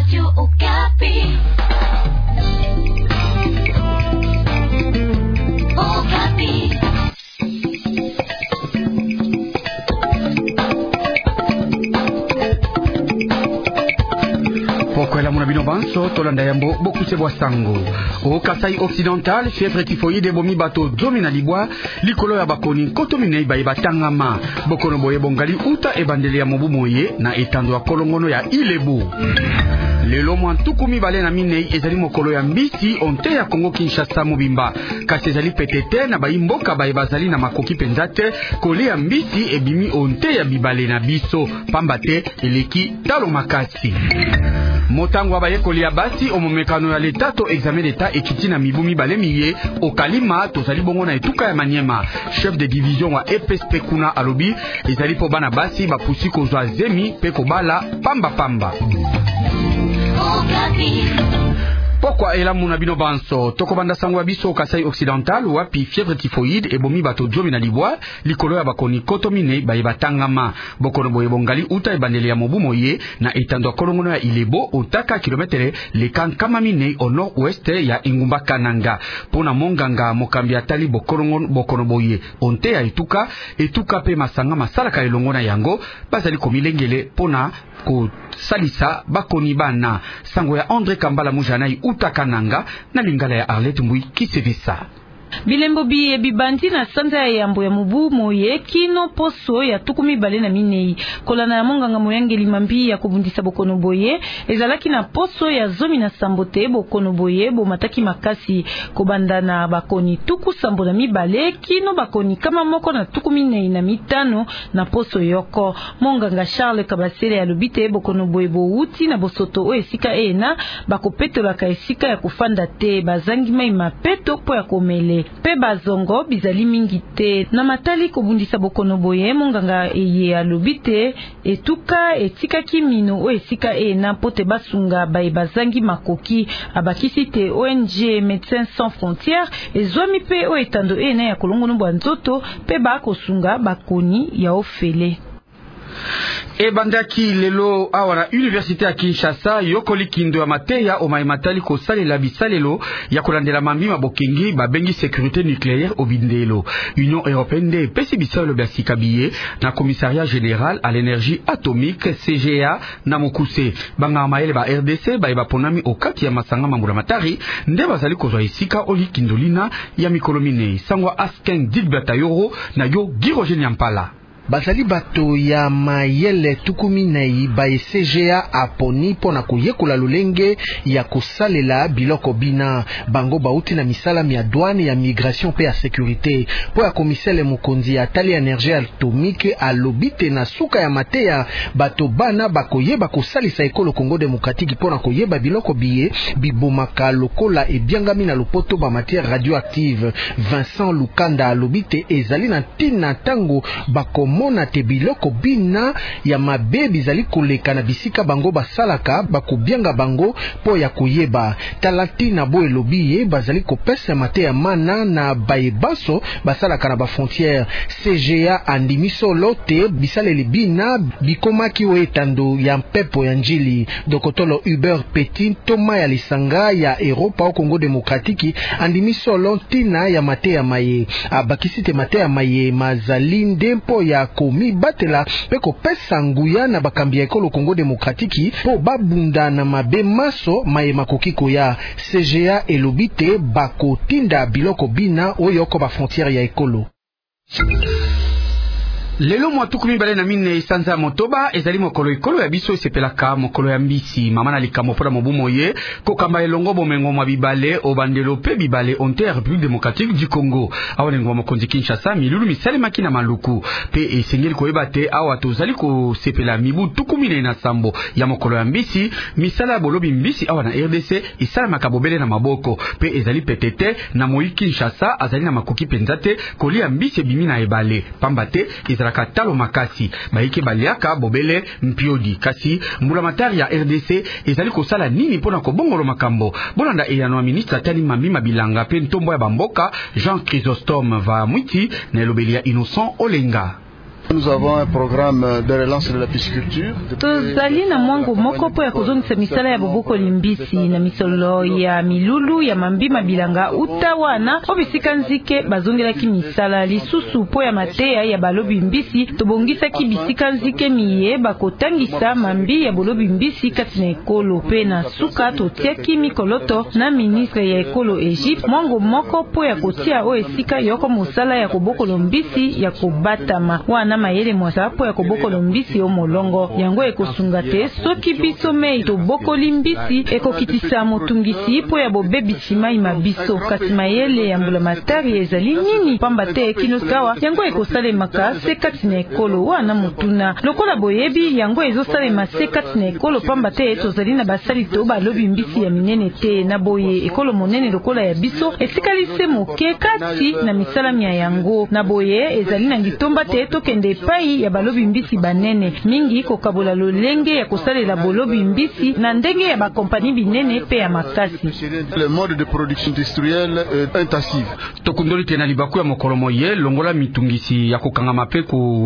Radio Okapi. Okapi. Pokwela Munabino Banso, Tolanda Yambo, Bokuse Boasango. Au Kasai occidental, fièvre typhoïde bomi bato domina libwa, likolo ya bakoni kotomine ba batangama. Bokono boye bongali uta ebandeli ya mobu moye na etando ya kolongono ya Ilebo. Lelo mwantukumi bale na minei ezali mokolo ya mbisi onte ya Kongo Kinshasa mobimba. Kasi ezali petete na baimboka bae bazali na makoki penzate kole ya mbisi ebimi onte ya bibale na biso. Pambate eleki talo makasi. Motango abaye kolia basi omomekano ya leta to examen d'etat ekiti na mibu mibale miye okalima tozali bongo na etuka ya Maniema. Chef de division wa EPSP kuna alobi ezali po bana basi bapusi kozwa zemi pe kobala pamba pamba. Pourquoi elamu na bino banso toko banda sango biso Kasai occidental wapi fièvre typhoïde ebomi bato jomi na libwa likolo ya bakoni kotomine baye batangama bokono boye bongali uta ebandeli ya mobu moye na etando kolongono ya Ilebo otaka kilometre lekan kama mine au nord-ouest ya Ingumba Kananga pona monganga mokambi atali bokono boye onte ya etuka pe masanga masala ka elongo na yango bazali komilengele pona ko salisa bakoni bana sango ya André Kambala Mujanai utakananga na lingala ya Arlette Mbui Kisevisa. Bilembo biye bibandi na sanza ya yambo ya mubu moye kino poso ya tukumi bale na minei kolana ya monganga moyangeli mambi ya kubundisa bokono boye ezalaki na poso ya zomi na sambote bokono boye bo mataki makasi kobanda na bakoni tuku sambo na mibale kino bakoni kama moko na tukumi nei na mitano na poso yoko monganga Charles Kabasele ya lobite bokono boye bo uti na bosoto o esika ena bakopetola ka esika ya kufanda te bazangi mai mapeto po ya komele pe bazongo bizali mingi te na matali kobundisa bokono boye monganga eye alobite etuka etika kimino o esika na pote basunga bae bazangi makoki abakisi te ONG Médecins Sans Frontières ezwami pe o etando na ya kolongono bwa nzoto pe bakosunga bakoni ya ofele. Ebandaki lelo awa na Université ya Kinshasa yokoli kindo ya mateya o matali ko salela bisalelo ya kolandela mambima bokengi babengi sécurité nucléaire obindelo. Union européenne de pesi bisalelo basika biye na commissariat général à l'énergie atomique CGA na mokuse banga maele ba RDC ba ponami okati ya masanga mambula matari nde bazali kozwa isika oli kindolina ya mikolomine sangwa Asken Dilbert Yoro na yo Giroje Nyampala. Bazali bato ya mayele tukumi nei ba CGA aponi pona koyekola lolenge ya kosalela biloko bina bango bauti na misala ya douane ya migration pe ya sécurité po ya komisele mokonzi ya tali énergie atomique alobite na suka ya mateya bato bana bakoyeba kosalisa ekolo Congo démocratique pona koyeba biloko biye bibomaka lokola ebiangami na lopoto ba matière radioactive. Vincent Lukanda alobite ezali na tina tango mona te biloko bina ya mabebi zali koleka na bisika bango basalaka bakobianga bango po ya koyeba talatina bo elobi bazali kopesa mate ya mana na baebaso basalaka na ba frontière. CGA andimiso lote bisaleli bina bikomaki o etando ya mpepo ya njili dokotolo Hubert Petit toma ya lisanga ya Europa au Congo démocratique andimiso lotina ya mate ya maye abakisite mate ya maye mazali ndempo ya komi batela pe kopesa nguya na bakambi ya ekolo Congo démocratique po babunda na mabe maso maye makoki koya. CGA elobite bakotinda biloko bina oyo ko ba frontière ya ekolo. Lelo mwatukumi bale na mine sanza motoba ezali mokolo ekolo ya biso esepelaka mokolo ya mbisi mama na likambo pona mobu moye kokamba elongo bomengo mwa bibale obandelo pe bibale onte ya République démocratique du Congo awa nengo mokonzi Kinshasa milulu misale makina maluku pe esengeli koyeba te awa tozali kosepela mibu tukumi na sambo ya mokolo ya mbisi misala ya bolobi mbisi awa na RDC isala makabobele na maboko pe ezali petete na Moi Kinshasa azali na makoki penzate kolia mbisi bimi na ebale pambate talo makasi baike baliaka bobele mpiodi kasi mbula matari ya RDC ezali kosala nini pona kobongolo makambo bolanda eyano ministre tali mambima bilanga pe ntombo ya bamboka Jean Chrysostome va mwiti na elobelia Innocent Olenga. Nous avons un programme de relance de la pisciculture. Tozali na mwango moko po ya kozongisa misala ya boboko limbisi na misolo ya milulu ya mambima bilanga utawana obisika nzike bazongelaki misala lisusu po ya mateya ya balobi mbisi tobongisaki bisika nzike miye bakotangisa mambi ya bolobi mbisi kati na ekolo pe na suka totiaki mikoloto na ministre ya ekolo Egypte mwango moko po ya kotia o esika yoko mosala ya kobokolo mbisi ya kobatama wana mayele mwasa po ya kobokolo mbisi o molongo yango ekosunga te soki biso mei tobokoli mbisi ekokitisa motungisi po ya bobebisi mai mabiso kasi mayele ya mbulamatari ezali nini pamba te kinoskawa yango ekosalemaka se kati na ekolo wana motuna lokola boyebi yango ezosalema se kati na ekolo pamba te tozali na basali to balobi mbisi ya minene te na boye ekolo monene lokola ya biso esikali se moke kati na misala mia yango na boye ezali na ngitomba te tokende epai ya balobi mbisi banene mingi kokabola lolenge ya kosalela bolobi mbisi na ndenge ya bakompani binene pe ya makasi. Le mode de production industrielle intensive. Tokundoli tena libaku ya mokolo moye longola mitungisi ya kokangama pe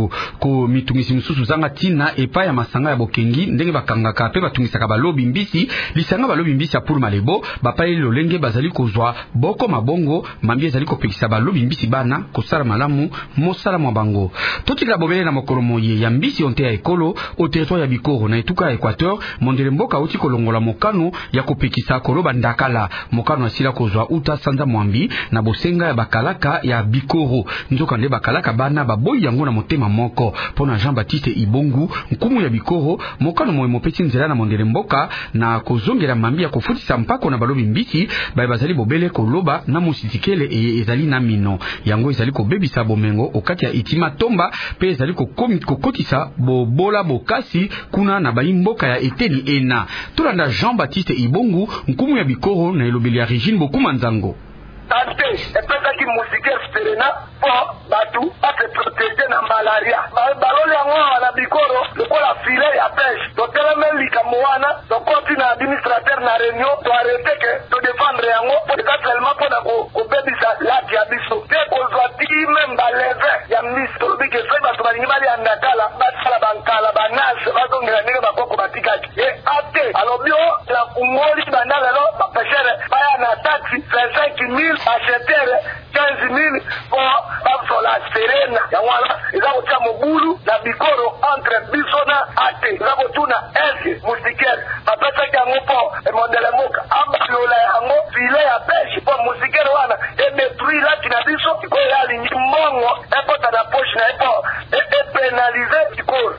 ko mitungisi mususu zanga tina epai ya masanga ya bokengi ndenge bakangaka pe batungisaka balobi mbisi lisanga balobi mbisi ya pour malebo bapai lolenge bazali kozwa boko mabongo mambi ezali kopekisa balobi mbisi bana kosala malamu mosala mwa bango totikila bobele na mokolo moye ya mbisi onte ya ekolo au territoire ya Bikoro na etuka ya Equateur mondele mboka uti kolongola mokano ya kopekisa koloba ndakala mokano asila kozwa uta sanza mwambi na bosenga ya bakalaka ya Bikoro nzoka nde bakalaka bana baboyi yango na motema moko pona Jean-Baptiste Ibongu nkumu ya Bikoro mokano moye mopesi nzela na mondele mboka na kozongela mambi ya kofutisa mpako na balobi mbisi bazali bobele koloba na musitikele ezali na mino yango ezali kobebisa bomengo okati ya itima tomba pe ezali kokotisa bobola bokasi kuna na bayimboka ya eteni ena tolanda Jean-Baptiste Ibongu nkumu ya Bikoro na elobeli ya Regine Bokuma Nzango ante epesaki musike serena po batu ate protege na malaria balole yango na Bikoro lokola file ya pêche toteleme likambo wana tokoti na administrateur na réunion to arrêter que to défendre yango peut seulement po na kobebisa laki ya biso te kozwa tiki même baleve ya ministre tolobi ke soki bato balingi bali ya ndakala basala bankala banase bazongela ndenge bakoko batikaki e ate alobi o na kungoli banda lelo bapeshere baya na taxi 25 000 achetere 15 000 pour basola serena ya wana eza kotia mobulu na Bikoro entre biso na ate eza kotuna ese musikere bapesaki yango mpo emondele moka ambalola yango file ya peshe mpo musikere wana edetruire laki na biso ikoyo alingi mbongo epota na poshe na epo epenalize Bikoro.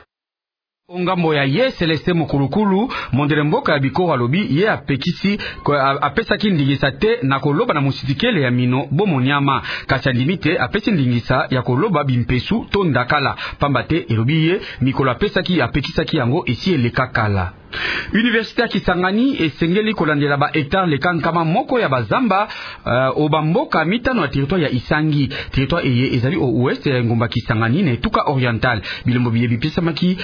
Ongambo ya ye Celeste Mokulukulu mondele mboka ya Bikoro alobi ye apekisi apesaki ndingisa te na koloba na musitikele ya mino bomonyama kasi andimite apesi ndingisa ya koloba bimpesu to ndakala pamba te elobi ye mikolo apekisaki yango esi eleka kala. Université ya Kisangani esengeli kolandela ba hectare lekankama moko ya bazamba obamboka mitano ya territoire ya Isangi territoire eye ezali au ouest ya ngomba Kisangani na etuka oriental bilombo biye bipisamaki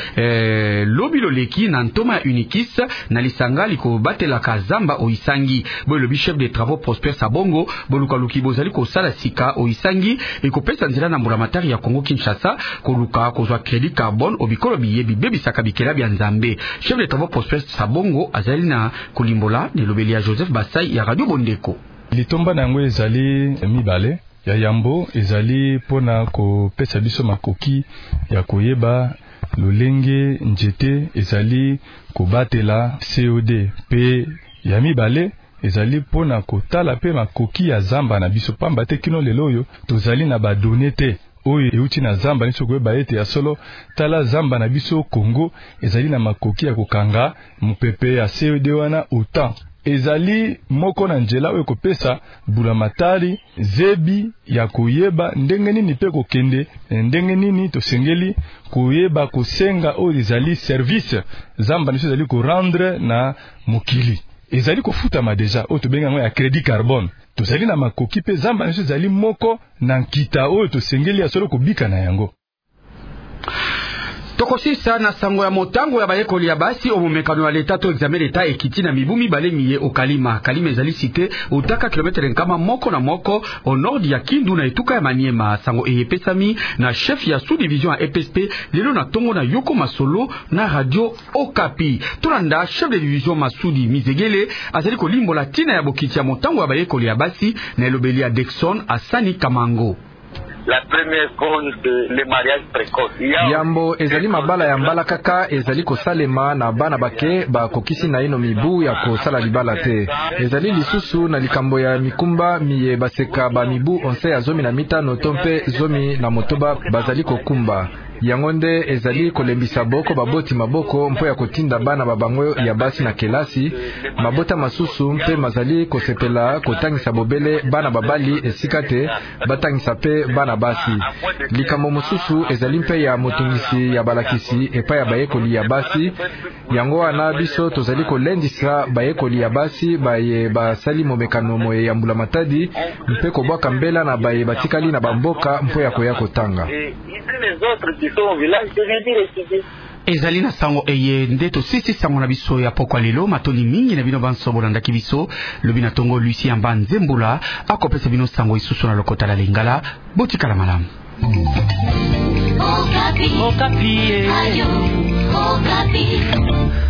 lobilo leki na ntoma ya Unikis na lisanga liko batela kazamba o Isangi boy le chef des travaux Prosper Sabongo boluka luki bozali ko sala sika o Isangi e ko pesa nzela na mbulamatari ya Congo Kinshasa koluka kozwa crédit carbone obikolo biye bibebisaka bikela bya nzambe chef des travaux Prosper Sabongo azali na kolimbola ne lobeli ya Joseph Basai ya Radio Bondeko litomba nango ezali mibale ya yambo ezali pona ko pesa biso makoki ya koyeba lolenge njete ezali kobatela COD pe ya mibale ezali pona kotala pe makoki ya zamba na biso pamba te kino lelo oyo tozali na ba données te oyo euti na zamba niso koyeba ete ya solo tala zamba na biso Congo ezali na makoki ya kokanga mupepe ya COD wana autant ezali moko na njela oyo kopesa bulamatari zebi ya koyeba ndenge nini pe kokende ndenge nini tosengeli koyeba kosenga oyo ezali service zamba niso ezali ko rendre na mokili ezali kofutama deja oyo tobenga ngo ya crédit carbone tozali na makoki pe zamba niso ezali moko na nkita oyo tosengeli ya solo kobika na yango. Tokosisa na sango ya motango ya bayekoli ya basi omomekano ya leta to examen leta ekiti na mibu mibale miye okalima. Kalima ezali cité utaka kilometre nkama moko na moko au nord ya Kindu na etuka ya Maniema. Sango eyepesami na chef ya sous-division ya EPSP lelo na tongo na Yoko Masolo na radio Okapi. Tolanda chef de division Masudi Mizegele azali kolimbola tina ya bokiti ya motango ya bayekoli ya basi na elobeli ya Dexon Asani Kamango. La première cause de le mariage précoce. Yambo ezali mabala ya mbala kaka ezali kosalema na bana bake bakokisi na ino mibu ya kosala libala te. Ezali lisusu na likambo ya mikumba miye baseka ba mibu onse ya 15 tompe 10 bazali kokumba. Yangonde ezali kolembisa boko baboti maboko mpo ya kotinda bana babango ya basi na kelasi mabota masusu mpe mazali kosepela kotangisa bobele bana babali esika te batangisa pe bana basi. Likambo mosusu ezali mpe ya motungisi ya balakisi epa ya bayekoli ya basi. Yango wana biso tozali kolendisa bayekoli ya basi baye basali momekano moye ya mbula matadi mpe kobwaka mbela na baye batikali na bamboka mpo ya koya kotanga. Ezali na sango eye ndeto sisi sango na biso ya pokwa lelo matoni mingi na bino bansobo na ndaki biso lobi na tongo Lucien Mbanzembula akopesa bino sango isusu na lokota la Lingala botikala malamu. Okapi. Okapi. Ayo. Okapi.